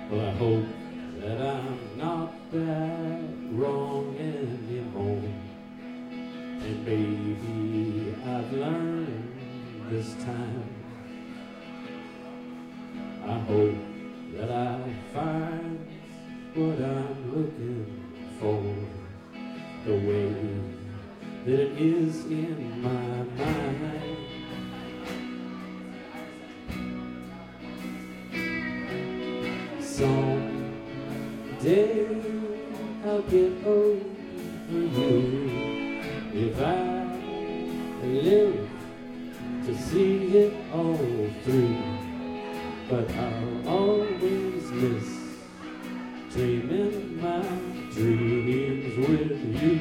Well, I hope that I'm not that wrong anymore. And maybe I've learned this time. I hope that I find what I'm looking for, the way that it is in my mind. Someday I'll get over you if I live to see it all through. But I'll always miss dreaming my dreams with you.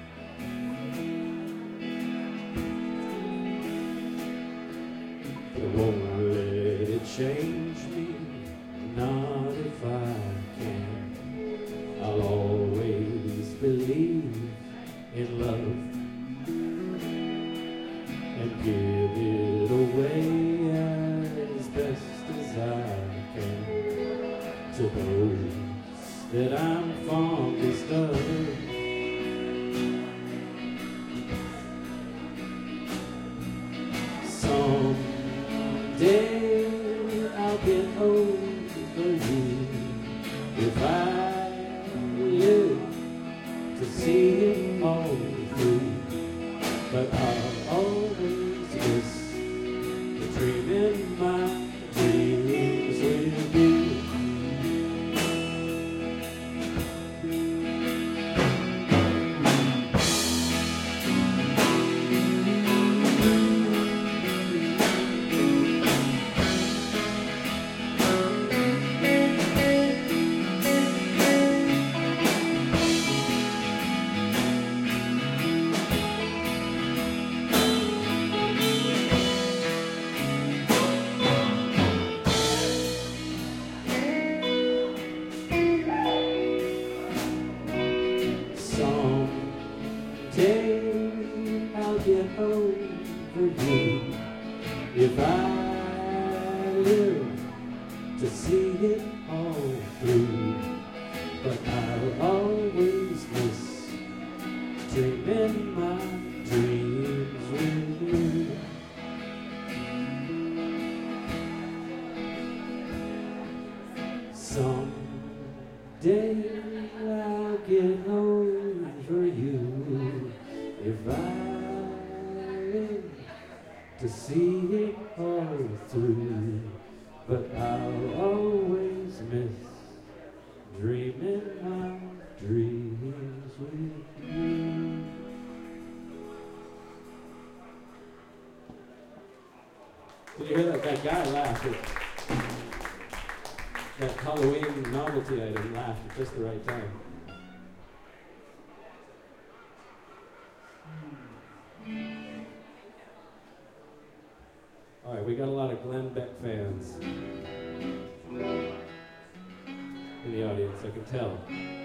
But I won't let it change me, not if I can. I'll always believe in love and give it away as best as I can to those that I'm fondest of. Someday I'll get over you if I live to see it all through. But I'll always miss the dream in my dreams with you. Someday I'll get over you if I live to see it all through. But I'll always miss dreaming my dreams with you. Someday I'll get over you if I live to see it all through. But I'll always miss dreaming my dreams with you. Did you hear that? That guy laughed. That Halloween novelty item laughed at just the right time. All right, we got a lot of Glenn Beck fans in the audience, I can tell.